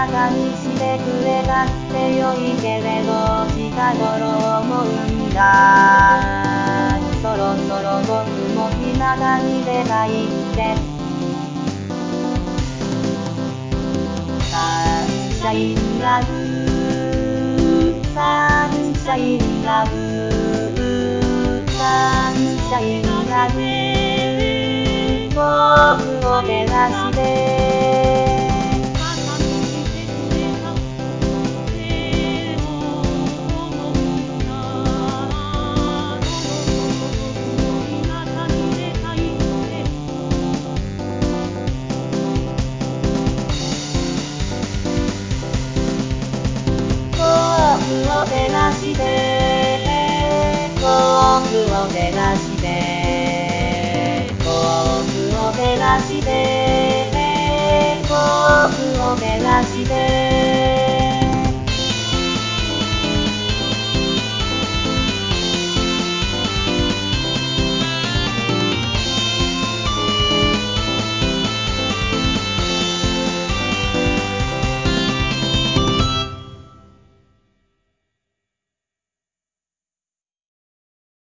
中にしてくれたってよいけれど近頃思うんだ。そろそろ僕も日向に出たいってサンシャインラブサンシャインラブサンシャインラブ僕を照らして照らして僕を照らして